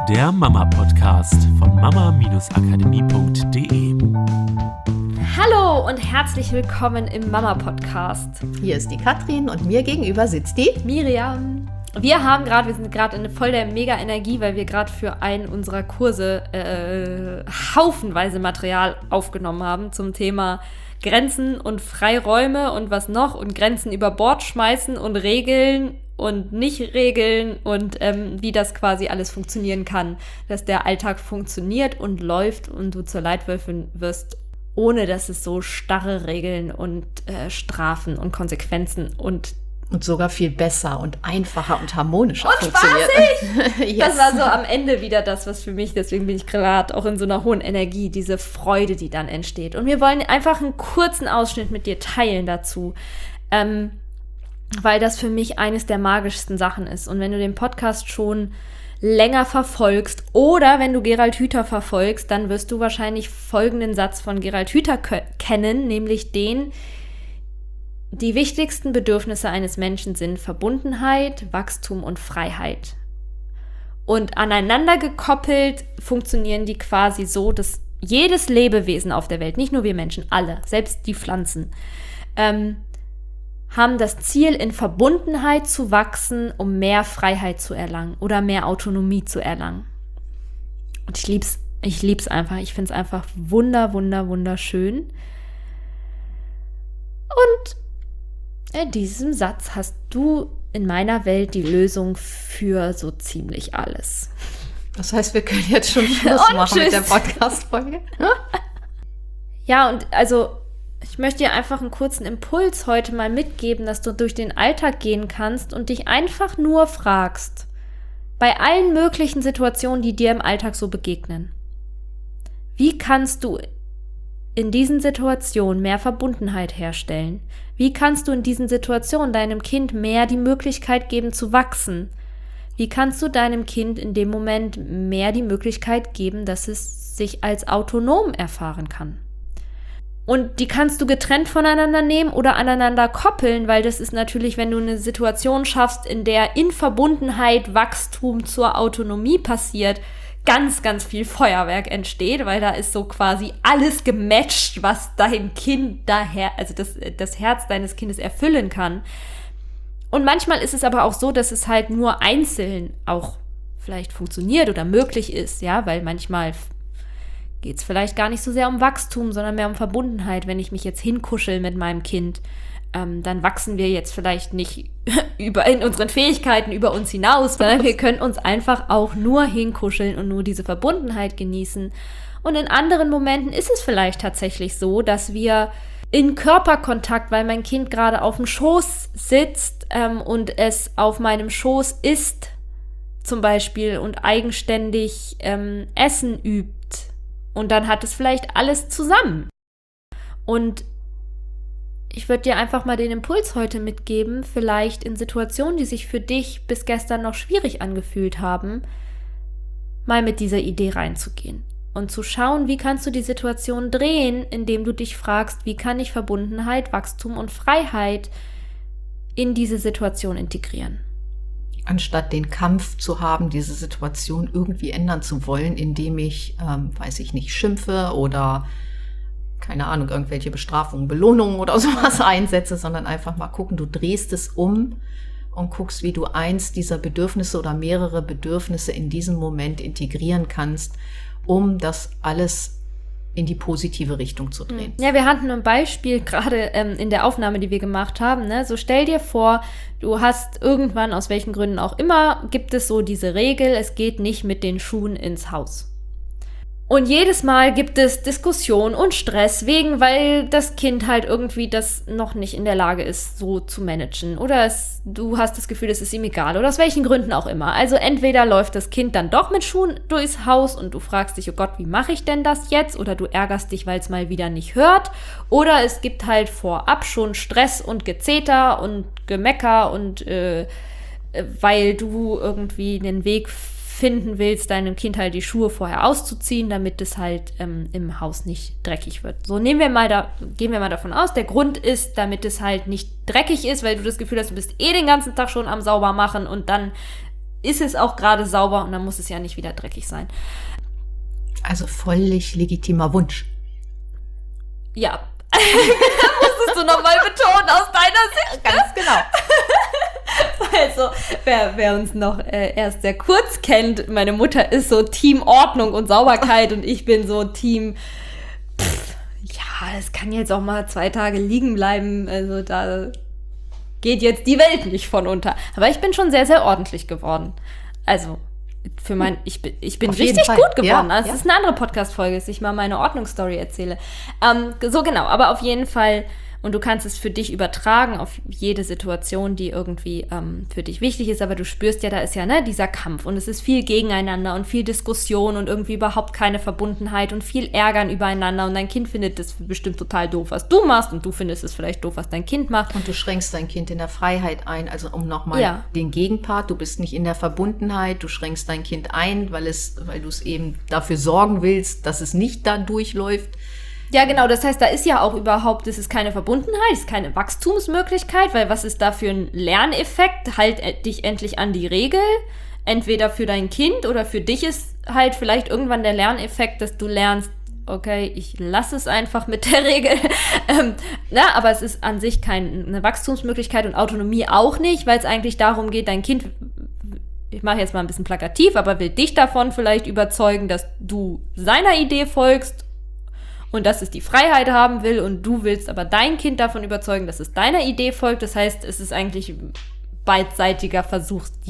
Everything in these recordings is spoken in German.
der Mama-Podcast von mama-akademie.de. Hallo und herzlich willkommen im Mama-Podcast. Hier ist die Katrin und mir gegenüber sitzt die Miriam. Wir sind gerade voll der Mega-Energie, weil wir gerade für einen unserer Kurse haufenweise Material aufgenommen haben zum Thema Grenzen und Freiräume und was noch und Grenzen über Bord schmeißen und Regeln und nicht Regeln und wie das quasi alles funktionieren kann, dass der Alltag funktioniert und läuft und du zur Leitwölfin wirst, ohne dass es so starre Regeln und Strafen und Konsequenzen und sogar viel besser und einfacher und harmonischer und funktioniert. Yes. Das war so am Ende wieder das, was für mich, deswegen bin ich gerade auch in so einer hohen Energie, diese Freude, die dann entsteht. Und wir wollen einfach einen kurzen Ausschnitt mit dir teilen dazu, weil das für mich eines der magischsten Sachen ist. Und wenn du den Podcast schon länger verfolgst oder wenn du Gerald Hüther verfolgst, dann wirst du wahrscheinlich folgenden Satz von Gerald Hüther kennen, nämlich den: Die wichtigsten Bedürfnisse eines Menschen sind Verbundenheit, Wachstum und Freiheit. Und aneinander gekoppelt funktionieren die quasi so, dass jedes Lebewesen auf der Welt, nicht nur wir Menschen, alle, selbst die Pflanzen, haben das Ziel, in Verbundenheit zu wachsen, um mehr Freiheit zu erlangen oder mehr Autonomie zu erlangen. Und ich lieb's einfach. Ich finde es einfach wunderschön. Und in diesem Satz hast du in meiner Welt die Lösung für so ziemlich alles. Das heißt, wir können jetzt schon Schluss machen mit der Podcast-Folge. Ja, und also ich möchte dir einfach einen kurzen Impuls heute mal mitgeben, dass du durch den Alltag gehen kannst und dich einfach nur fragst, bei allen möglichen Situationen, die dir im Alltag so begegnen, wie kannst du in diesen Situationen mehr Verbundenheit herstellen? Wie kannst du in diesen Situationen deinem Kind mehr die Möglichkeit geben zu wachsen? Wie kannst du deinem Kind in dem Moment mehr die Möglichkeit geben, dass es sich als autonom erfahren kann? Und die kannst du getrennt voneinander nehmen oder aneinander koppeln, weil das ist natürlich, wenn du eine Situation schaffst, in der in Verbundenheit Wachstum zur Autonomie passiert, ganz viel Feuerwerk entsteht, weil da ist so quasi alles gematcht, was dein Kind also das Herz deines Kindes erfüllen kann. Und manchmal ist es aber auch so, dass es halt nur einzeln auch vielleicht funktioniert oder möglich ist, ja, weil manchmal geht es vielleicht gar nicht so sehr um Wachstum, sondern mehr um Verbundenheit. Wenn ich mich jetzt hinkuschel mit meinem Kind, dann wachsen wir jetzt vielleicht nicht in unseren Fähigkeiten über uns hinaus, sondern wir können uns einfach auch nur hinkuscheln und nur diese Verbundenheit genießen. Und in anderen Momenten ist es vielleicht tatsächlich so, dass wir in Körperkontakt, weil mein Kind gerade auf dem Schoß sitzt und es auf meinem Schoß isst, zum Beispiel, und eigenständig Essen übt. Und dann hat es vielleicht alles zusammen. Und ich würde dir einfach mal den Impuls heute mitgeben, vielleicht in Situationen, die sich für dich bis gestern noch schwierig angefühlt haben, mal mit dieser Idee reinzugehen und zu schauen, wie kannst du die Situation drehen, indem du dich fragst, wie kann ich Verbundenheit, Wachstum und Freiheit in diese Situation integrieren. Anstatt den Kampf zu haben, diese Situation irgendwie ändern zu wollen, indem ich, schimpfe oder, keine Ahnung, irgendwelche Bestrafungen, Belohnungen oder sowas einsetze, sondern einfach mal gucken, du drehst es um und guckst, wie du eins dieser Bedürfnisse oder mehrere Bedürfnisse in diesem Moment integrieren kannst, um das alles in die positive Richtung zu drehen. Ja, wir hatten ein Beispiel gerade in der Aufnahme, die wir gemacht haben. Ne? So stell dir vor, du hast irgendwann, aus welchen Gründen auch immer, gibt es so diese Regel, es geht nicht mit den Schuhen ins Haus. Und jedes Mal gibt es Diskussion und Stress weil das Kind halt irgendwie das noch nicht in der Lage ist, so zu managen. Oder du hast das Gefühl, es ist ihm egal. Oder aus welchen Gründen auch immer. Also entweder läuft das Kind dann doch mit Schuhen durchs Haus und du fragst dich, oh Gott, wie mache ich denn das jetzt? Oder du ärgerst dich, weil es mal wieder nicht hört. Oder es gibt halt vorab schon Stress und Gezeter und Gemecker und weil du irgendwie einen Weg finden willst, deinem Kind halt die Schuhe vorher auszuziehen, damit es halt im Haus nicht dreckig wird. So, gehen wir mal davon aus, der Grund ist, damit es halt nicht dreckig ist, weil du das Gefühl hast, du bist den ganzen Tag schon am Saubermachen und dann ist es auch gerade sauber und dann muss es ja nicht wieder dreckig sein. Also völlig legitimer Wunsch. Ja, musstest du nochmal betonen aus deiner Sicht. Ganz genau. Also, wer uns noch erst sehr kurz kennt, meine Mutter ist so Team Ordnung und Sauberkeit und ich bin so Team, es kann jetzt auch mal 2 Tage liegen bleiben, also da geht jetzt die Welt nicht von unter. Aber ich bin schon sehr, sehr ordentlich geworden. Also, ich bin richtig gut geworden. Das ist eine andere Podcast-Folge, dass ich mal meine Ordnungsstory erzähle. So genau, aber auf jeden Fall, und du kannst es für dich übertragen auf jede Situation, die irgendwie für dich wichtig ist, aber du spürst ja, da ist ja dieser Kampf und es ist viel Gegeneinander und viel Diskussion und irgendwie überhaupt keine Verbundenheit und viel Ärgern übereinander und dein Kind findet das bestimmt total doof, was du machst und du findest es vielleicht doof, was dein Kind macht. Und du schränkst dein Kind in der Freiheit ein, also um nochmal den Gegenpart, du bist nicht in der Verbundenheit, du schränkst dein Kind ein, weil du es eben dafür sorgen willst, dass es nicht da durchläuft. Ja, genau, das heißt, da ist ja auch überhaupt, es ist keine Verbundenheit, es ist keine Wachstumsmöglichkeit, weil was ist da für ein Lerneffekt? Halt dich endlich an die Regel, entweder für dein Kind oder für dich ist halt vielleicht irgendwann der Lerneffekt, dass du lernst, okay, ich lasse es einfach mit der Regel, aber es ist an sich keine Wachstumsmöglichkeit und Autonomie auch nicht, weil es eigentlich darum geht, dein Kind, ich mache jetzt mal ein bisschen plakativ, aber will dich davon vielleicht überzeugen, dass du seiner Idee folgst und dass es die Freiheit haben will und du willst aber dein Kind davon überzeugen, dass es deiner Idee folgt. Das heißt, es ist eigentlich beidseitiger Versuch, die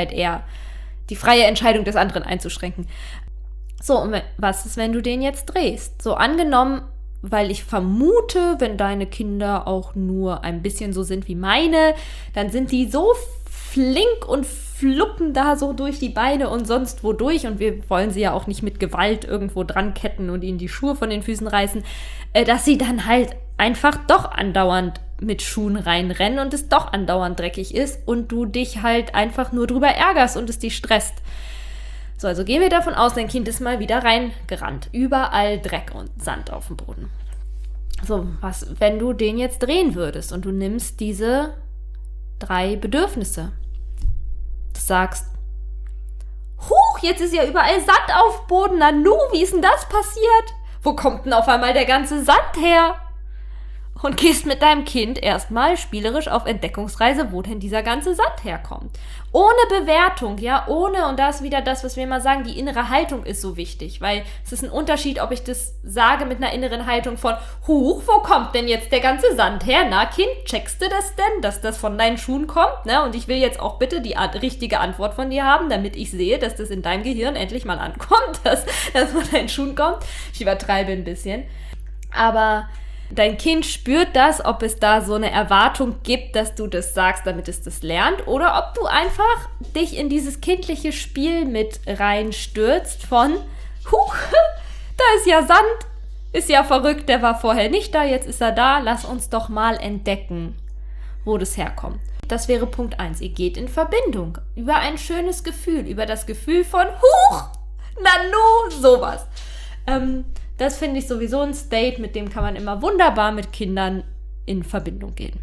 freie Entscheidung des anderen einzuschränken. So, und was ist, wenn du den jetzt drehst? So angenommen, weil ich vermute, wenn deine Kinder auch nur ein bisschen so sind wie meine, dann sind die so flink und fluppen da so durch die Beine und sonst wo durch und wir wollen sie ja auch nicht mit Gewalt irgendwo dran ketten und ihnen die Schuhe von den Füßen reißen, dass sie dann halt einfach doch andauernd mit Schuhen reinrennen und es doch andauernd dreckig ist und du dich halt einfach nur drüber ärgerst und es dich stresst. So, also gehen wir davon aus, dein Kind ist mal wieder reingerannt. Überall Dreck und Sand auf dem Boden. So, was, wenn du den jetzt drehen würdest und du nimmst diese 3 Bedürfnisse. Du sagst, huch, jetzt ist ja überall Sand auf dem Boden. Nanu, wie ist denn das passiert? Wo kommt denn auf einmal der ganze Sand her? Und gehst mit deinem Kind erstmal spielerisch auf Entdeckungsreise, wo denn dieser ganze Sand herkommt. Ohne Bewertung, und da ist wieder das, was wir immer sagen, die innere Haltung ist so wichtig, weil es ist ein Unterschied, ob ich das sage mit einer inneren Haltung von, huch, wo kommt denn jetzt der ganze Sand her? Na, Kind, checkst du das denn, dass das von deinen Schuhen kommt? Ne? Und ich will jetzt auch bitte die richtige Antwort von dir haben, damit ich sehe, dass das in deinem Gehirn endlich mal ankommt, dass das von deinen Schuhen kommt. Ich übertreibe ein bisschen, aber dein Kind spürt das, ob es da so eine Erwartung gibt, dass du das sagst, damit es das lernt, oder ob du einfach dich in dieses kindliche Spiel mit reinstürzt von, huch, da ist ja Sand, ist ja verrückt, der war vorher nicht da, jetzt ist er da, lass uns doch mal entdecken, wo das herkommt. Das wäre Punkt 1. Ihr geht in Verbindung über ein schönes Gefühl, über das Gefühl von, huch, nanu, sowas. Das finde ich sowieso ein State, mit dem kann man immer wunderbar mit Kindern in Verbindung gehen.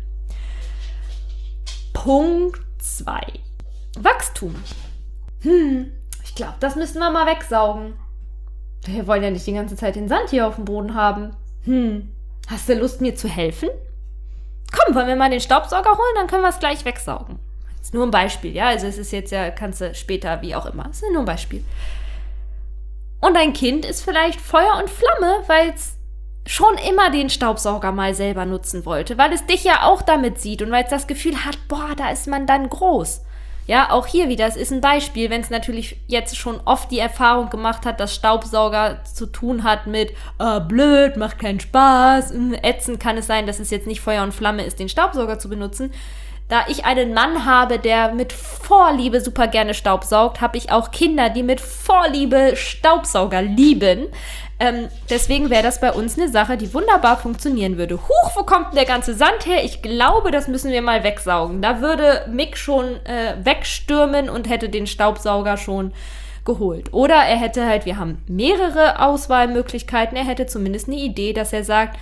Punkt 2. Wachstum. Ich glaube, das müssen wir mal wegsaugen. Wir wollen ja nicht die ganze Zeit den Sand hier auf dem Boden haben. Hast du Lust, mir zu helfen? Komm, wollen wir mal den Staubsauger holen, dann können wir es gleich wegsaugen. Das ist nur ein Beispiel, ja? Also es ist jetzt ja, kannst du später, wie auch immer. Das ist nur ein Beispiel. Und dein Kind ist vielleicht Feuer und Flamme, weil es schon immer den Staubsauger mal selber nutzen wollte, weil es dich ja auch damit sieht und weil es das Gefühl hat, boah, da ist man dann groß. Ja, auch hier wieder, es ist ein Beispiel, wenn es natürlich jetzt schon oft die Erfahrung gemacht hat, dass Staubsauger zu tun hat mit blöd, macht keinen Spaß, ätzend kann es sein, dass es jetzt nicht Feuer und Flamme ist, den Staubsauger zu benutzen. Da ich einen Mann habe, der mit Vorliebe super gerne staubsaugt, habe ich auch Kinder, die mit Vorliebe Staubsauger lieben. Deswegen wäre das bei uns eine Sache, die wunderbar funktionieren würde. Huch, wo kommt denn der ganze Sand her? Ich glaube, das müssen wir mal wegsaugen. Da würde Mick schon wegstürmen und hätte den Staubsauger schon geholt. Oder er hätte halt, wir haben mehrere Auswahlmöglichkeiten, er hätte zumindest eine Idee, dass er sagt,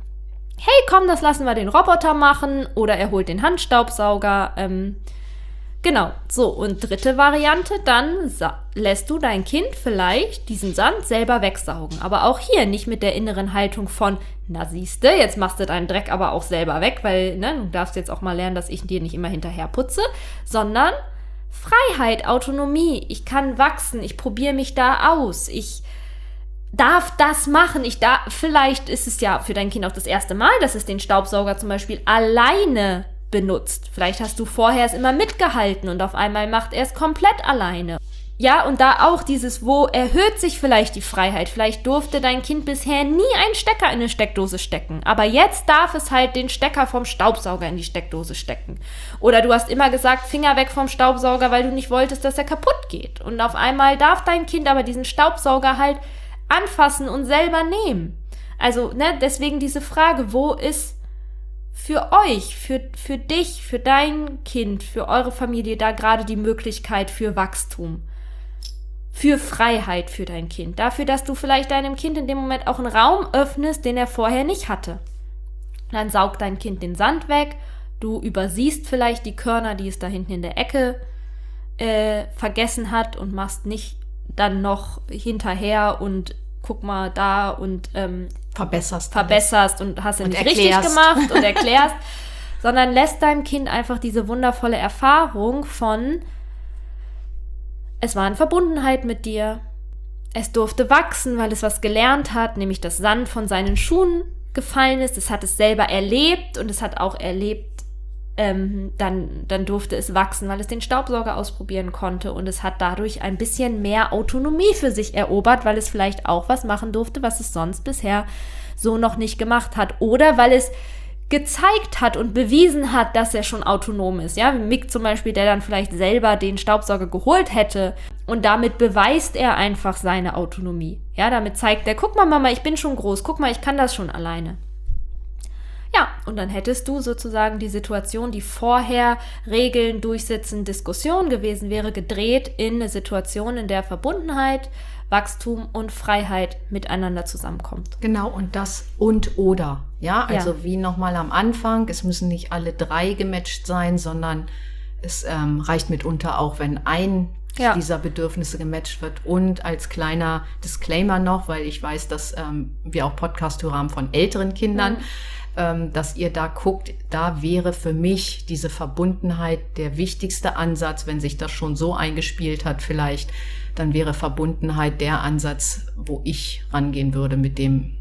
hey, komm, das lassen wir den Roboter machen, oder er holt den Handstaubsauger. Genau, so, und dritte Variante, dann lässt du dein Kind vielleicht diesen Sand selber wegsaugen. Aber auch hier nicht mit der inneren Haltung von, na siehste, jetzt machst du deinen Dreck aber auch selber weg, weil du darfst jetzt auch mal lernen, dass ich dir nicht immer hinterher putze, sondern Freiheit, Autonomie, ich kann wachsen, ich probiere mich da aus, ich darf das machen, vielleicht ist es ja für dein Kind auch das erste Mal, dass es den Staubsauger zum Beispiel alleine benutzt. Vielleicht hast du vorher es immer mitgehalten und auf einmal macht er es komplett alleine. Ja, und da auch wo erhöht sich vielleicht die Freiheit. Vielleicht durfte dein Kind bisher nie einen Stecker in eine Steckdose stecken, aber jetzt darf es halt den Stecker vom Staubsauger in die Steckdose stecken. Oder du hast immer gesagt, Finger weg vom Staubsauger, weil du nicht wolltest, dass er kaputt geht. Und auf einmal darf dein Kind aber diesen Staubsauger halt anfassen und selber nehmen. Also, deswegen diese Frage, wo ist für euch, für dich, für dein Kind, für eure Familie da gerade die Möglichkeit für Wachstum, für Freiheit für dein Kind, dafür, dass du vielleicht deinem Kind in dem Moment auch einen Raum öffnest, den er vorher nicht hatte. Dann saugt dein Kind den Sand weg, du übersiehst vielleicht die Körner, die es da hinten in der Ecke vergessen hat und machst nicht dann noch hinterher und guck mal da und verbesserst und hast ja nicht richtig gemacht und erklärst, sondern lässt deinem Kind einfach diese wundervolle Erfahrung von, es war in Verbundenheit mit dir, es durfte wachsen, weil es was gelernt hat, nämlich dass Sand von seinen Schuhen gefallen ist, es hat es selber erlebt und es hat auch erlebt, dann durfte es wachsen, weil es den Staubsauger ausprobieren konnte und es hat dadurch ein bisschen mehr Autonomie für sich erobert, weil es vielleicht auch was machen durfte, was es sonst bisher so noch nicht gemacht hat oder weil es gezeigt hat und bewiesen hat, dass er schon autonom ist. Ja, wie Mick zum Beispiel, der dann vielleicht selber den Staubsauger geholt hätte und damit beweist er einfach seine Autonomie. Ja, damit zeigt er, guck mal Mama, ich bin schon groß, guck mal, ich kann das schon alleine. Ja, und dann hättest du sozusagen die Situation, die vorher Regeln durchsetzen, Diskussion gewesen wäre, gedreht in eine Situation, in der Verbundenheit, Wachstum und Freiheit miteinander zusammenkommt. Genau, und das und/oder. Ja, also wie nochmal am Anfang, es müssen nicht alle drei gematcht sein, sondern es reicht mitunter auch, wenn ein dieser Bedürfnisse gematcht wird. Und als kleiner Disclaimer noch, weil ich weiß, dass wir auch Podcast-Hörer haben von älteren Kindern, dass ihr da guckt, da wäre für mich diese Verbundenheit der wichtigste Ansatz, wenn sich das schon so eingespielt hat vielleicht, dann wäre Verbundenheit der Ansatz, wo ich rangehen würde mit dem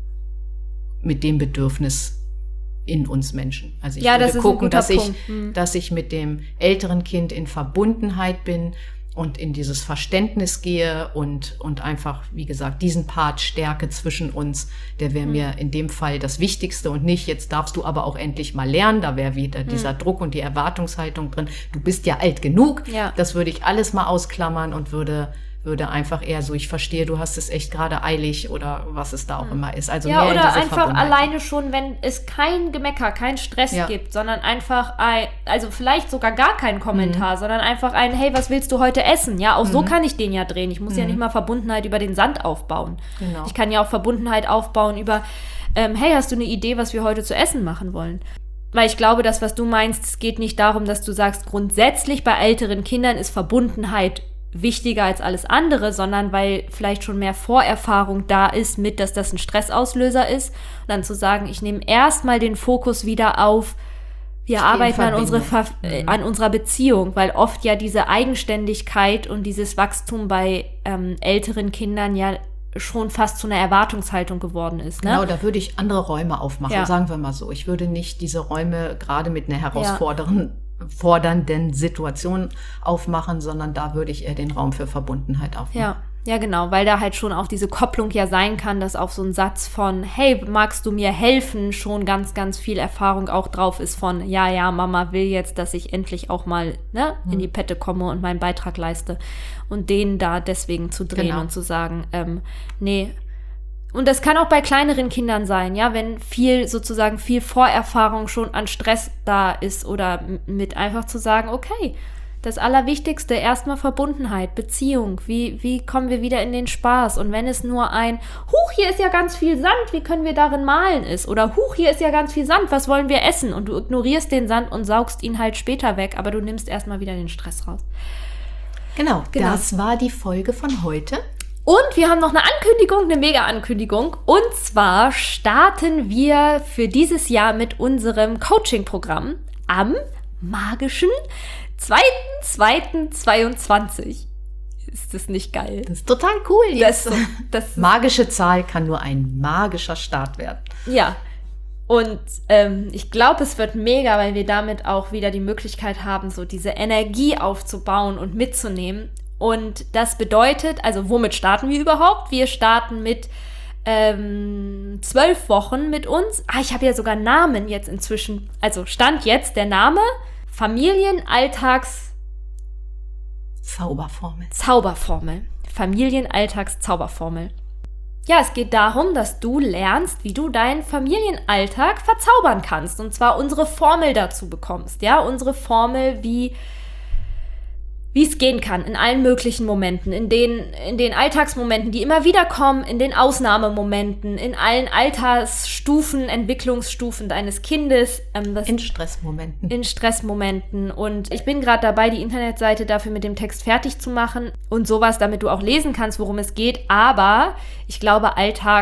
Bedürfnis in uns Menschen. Also ich würde gucken, dass ich mit dem älteren Kind in Verbundenheit bin und in dieses Verständnis gehe und einfach, wie gesagt, diesen Part stärke zwischen uns, der wäre mir in dem Fall das Wichtigste und nicht, jetzt darfst du aber auch endlich mal lernen, da wäre wieder dieser Druck und die Erwartungshaltung drin, du bist ja alt genug, das würde ich alles mal ausklammern und würde einfach eher so, ich verstehe, du hast es echt gerade eilig oder was es da auch immer ist. Also mehr oder einfach alleine schon, wenn es kein Gemecker, kein Stress gibt, sondern einfach also vielleicht sogar gar kein Kommentar, sondern einfach hey, was willst du heute essen? Ja, auch so kann ich den ja drehen. Ich muss ja nicht mal Verbundenheit über den Sand aufbauen. Genau. Ich kann ja auch Verbundenheit aufbauen über, hey, hast du eine Idee, was wir heute zu essen machen wollen? Weil ich glaube, das, was du meinst, es geht nicht darum, dass du sagst, grundsätzlich bei älteren Kindern ist Verbundenheit wichtiger als alles andere, sondern weil vielleicht schon mehr Vorerfahrung da ist mit, dass das ein Stressauslöser ist. Und dann zu sagen, ich nehme erstmal den Fokus wieder auf, wir arbeiten an unserer Beziehung, weil oft ja diese Eigenständigkeit und dieses Wachstum bei älteren Kindern ja schon fast zu einer Erwartungshaltung geworden ist. Ne? Genau, da würde ich andere Räume aufmachen, sagen wir mal so. Ich würde nicht diese Räume gerade mit einer herausfordernden Situation aufmachen, sondern da würde ich eher den Raum für Verbundenheit aufmachen. Ja, genau, weil da halt schon auch diese Kopplung ja sein kann, dass auf so ein Satz von, hey, magst du mir helfen, schon ganz, ganz viel Erfahrung auch drauf ist von, ja, Mama will jetzt, dass ich endlich auch mal in die Pette komme und meinen Beitrag leiste. Und den da deswegen zu drehen und zu sagen, nee. Und das kann auch bei kleineren Kindern sein, ja, wenn viel Vorerfahrung schon an Stress da ist oder mit einfach zu sagen, okay, Das Allerwichtigste, erstmal Verbundenheit, Beziehung. Wie kommen wir wieder in den Spaß? Und wenn es nur ein, hier ist ja ganz viel Sand, wie können wir darin malen ist? Oder hier ist ja ganz viel Sand, was wollen wir essen? Und du ignorierst den Sand und saugst ihn halt später weg, aber du nimmst erstmal wieder den Stress raus. Genau, das war die Folge von heute. Und wir haben noch eine Ankündigung, eine Mega-Ankündigung. Und zwar starten wir für dieses Jahr mit unserem Coaching-Programm am magischen 2.2.22. Ist das nicht geil? Das ist total cool. Das magische Zahl kann nur ein magischer Start werden. Ja. Und ich glaube, es wird mega, weil wir damit auch wieder die Möglichkeit haben, so diese Energie aufzubauen und mitzunehmen. Und das bedeutet, also womit starten wir überhaupt? Wir starten mit 12 Wochen mit uns. Ich habe ja sogar Namen jetzt inzwischen. Also Stand jetzt der Name Zauberformel. Familienalltagszauberformel. Ja, es geht darum, dass du lernst, wie du deinen Familienalltag verzaubern kannst. Und zwar unsere Formel dazu bekommst. Ja, unsere Formel, wie es gehen kann, in allen möglichen Momenten, in den Alltagsmomenten, die immer wieder kommen, in den Ausnahmemomenten, in allen Altersstufen, Entwicklungsstufen deines Kindes. In Stressmomenten. Und ich bin gerade dabei, die Internetseite dafür mit dem Text fertig zu machen und sowas, damit du auch lesen kannst, worum es geht. Aber ich glaube,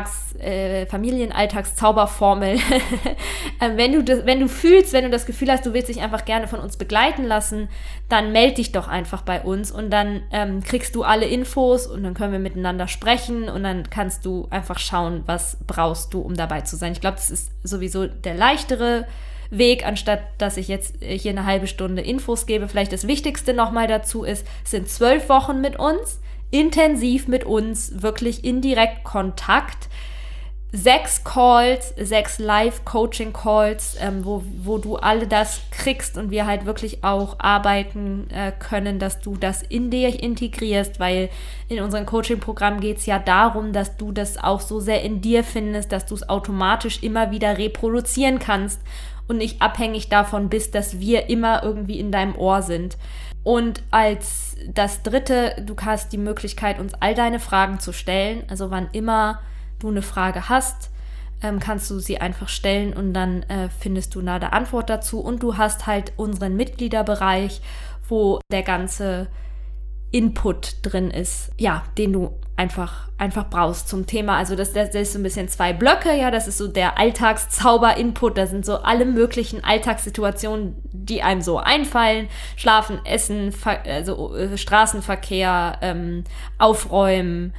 Familienalltagszauberformel, wenn du das Gefühl hast, du willst dich einfach gerne von uns begleiten lassen, dann melde dich doch einfach bei uns und dann kriegst du alle Infos und dann können wir miteinander sprechen und dann kannst du einfach schauen, was brauchst du, um dabei zu sein. Ich glaube, das ist sowieso der leichtere Weg, anstatt dass ich jetzt hier eine halbe Stunde Infos gebe. Vielleicht das Wichtigste nochmal dazu ist, es sind 12 Wochen mit uns, intensiv mit uns, wirklich in direkt Kontakt. 6 Calls, 6 Live-Coaching-Calls, wo du alle das kriegst und wir halt wirklich auch arbeiten können, dass du das in dir integrierst, weil in unserem Coaching-Programm geht es ja darum, dass du das auch so sehr in dir findest, dass du es automatisch immer wieder reproduzieren kannst und nicht abhängig davon bist, dass wir immer irgendwie in deinem Ohr sind. Und als das Dritte, du hast die Möglichkeit, uns all deine Fragen zu stellen, also wann immer du eine Frage hast, kannst du sie einfach stellen und dann findest du eine Antwort dazu. Und du hast halt unseren Mitgliederbereich, wo der ganze Input drin ist, ja, den du einfach brauchst zum Thema. Also das ist so ein bisschen 2 Blöcke, ja, das ist so der Alltagszauber-Input, da sind so alle möglichen Alltagssituationen, die einem so einfallen, Schlafen, Essen, Straßenverkehr, Aufräumen,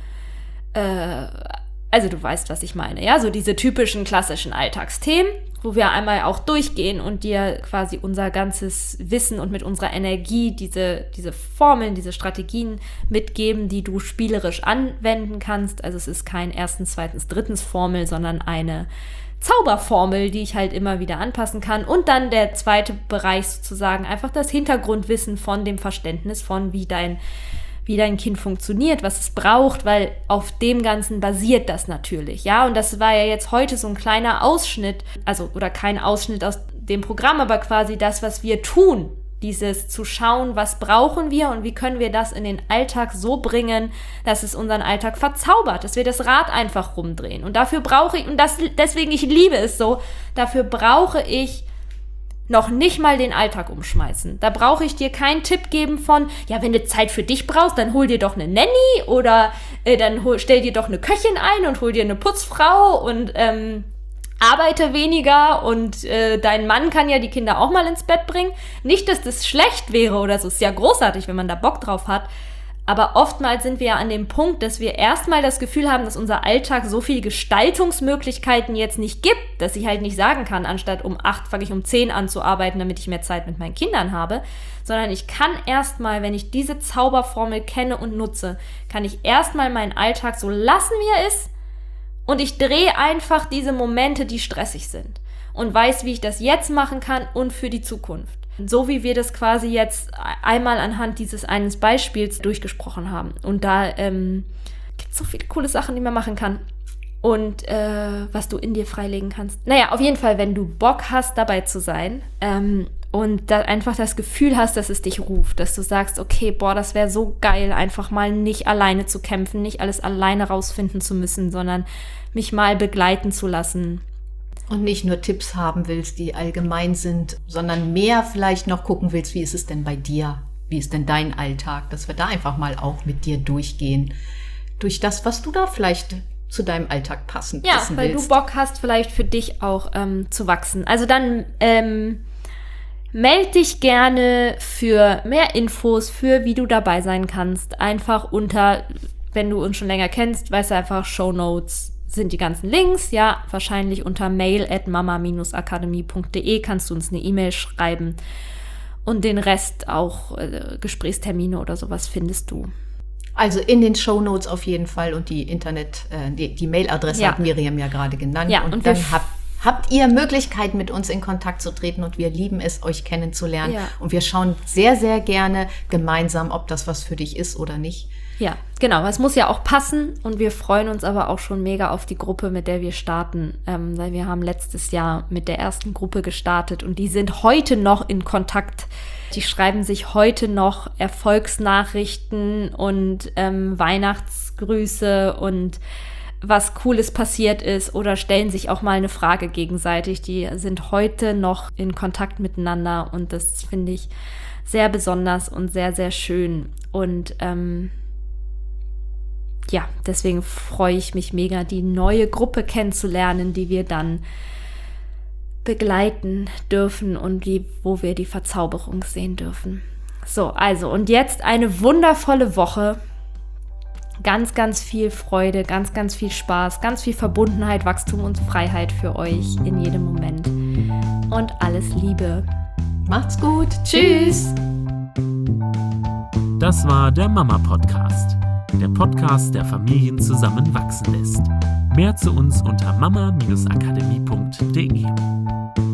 also du weißt, was ich meine, ja, so diese typischen klassischen Alltagsthemen, wo wir einmal auch durchgehen und dir quasi unser ganzes Wissen und mit unserer Energie diese Formeln, diese Strategien mitgeben, die du spielerisch anwenden kannst. Also es ist kein 1., 2., 3. Formel, sondern eine Zauberformel, die ich halt immer wieder anpassen kann. Und dann der zweite Bereich sozusagen einfach das Hintergrundwissen von dem Verständnis von, wie dein Kind funktioniert, was es braucht, weil auf dem Ganzen basiert das natürlich, ja, und das war ja jetzt heute so ein kleiner Ausschnitt, oder kein Ausschnitt aus dem Programm, aber quasi das, was wir tun, dieses zu schauen, was brauchen wir und wie können wir das in den Alltag so bringen, dass es unseren Alltag verzaubert, dass wir das Rad einfach rumdrehen und dafür brauche ich, deswegen ich liebe es so, dafür brauche ich noch nicht mal den Alltag umschmeißen. Da brauche ich dir keinen Tipp geben von, ja, wenn du Zeit für dich brauchst, dann hol dir doch eine Nanny oder dann stell dir doch eine Köchin ein und hol dir eine Putzfrau und arbeite weniger und dein Mann kann ja die Kinder auch mal ins Bett bringen. Nicht, dass das schlecht wäre oder so, ist ja großartig, wenn man da Bock drauf hat. Aber oftmals sind wir ja an dem Punkt, dass wir erstmal das Gefühl haben, dass unser Alltag so viele Gestaltungsmöglichkeiten jetzt nicht gibt, dass ich halt nicht sagen kann, anstatt um 8 fange ich um 10 an zu arbeiten, damit ich mehr Zeit mit meinen Kindern habe, sondern ich kann erstmal, wenn ich diese Zauberformel kenne und nutze, kann ich erstmal meinen Alltag so lassen, wie er ist und ich drehe einfach diese Momente, die stressig sind und weiß, wie ich das jetzt machen kann und für die Zukunft. So wie wir das quasi jetzt einmal anhand dieses eines Beispiels durchgesprochen haben. Und da gibt es so viele coole Sachen, die man machen kann. Und was du in dir freilegen kannst. Naja, auf jeden Fall, wenn du Bock hast, dabei zu sein, und da einfach das Gefühl hast, dass es dich ruft, dass du sagst, okay, boah, das wäre so geil, einfach mal nicht alleine zu kämpfen, nicht alles alleine rausfinden zu müssen, sondern mich mal begleiten zu lassen. Und nicht nur Tipps haben willst, die allgemein sind, sondern mehr vielleicht noch gucken willst, wie ist es denn bei dir? Wie ist denn dein Alltag? Dass wir da einfach mal auch mit dir durchgehen. Durch das, was du da vielleicht zu deinem Alltag passend wissen weil willst. du Bock hast, vielleicht für dich auch zu wachsen. Also dann meld dich gerne für mehr Infos, für wie du dabei sein kannst. Einfach unter, wenn du uns schon länger kennst, weißt du einfach, Shownotes sind die ganzen Links. Ja, wahrscheinlich unter mail@mama-akademie.de kannst du uns eine E-Mail schreiben. Und den Rest auch Gesprächstermine oder sowas findest du. Also in den Shownotes auf jeden Fall und die die Mailadresse hat Miriam ja gerade genannt. Ja, und dann habt ihr Möglichkeiten, mit uns in Kontakt zu treten und wir lieben es, euch kennenzulernen. Ja. Und wir schauen sehr, sehr gerne gemeinsam, ob das was für dich ist oder nicht. Ja, genau. Es muss ja auch passen und wir freuen uns aber auch schon mega auf die Gruppe, mit der wir starten, weil wir haben letztes Jahr mit der ersten Gruppe gestartet und die sind heute noch in Kontakt. Die schreiben sich heute noch Erfolgsnachrichten und Weihnachtsgrüße und was Cooles passiert ist oder stellen sich auch mal eine Frage gegenseitig. Die sind heute noch in Kontakt miteinander und das finde ich sehr besonders und sehr, sehr schön. Und deswegen freue ich mich mega, die neue Gruppe kennenzulernen, die wir dann begleiten dürfen und wo wir die Verzauberung sehen dürfen. So, also und jetzt eine wundervolle Woche. Ganz, ganz viel Freude, ganz, ganz viel Spaß, ganz viel Verbundenheit, Wachstum und Freiheit für euch in jedem Moment. Und alles Liebe. Macht's gut. Tschüss. Das war der Mama-Podcast. Der Podcast, der Familien zusammenwachsen lässt. Mehr zu uns unter mama-akademie.de.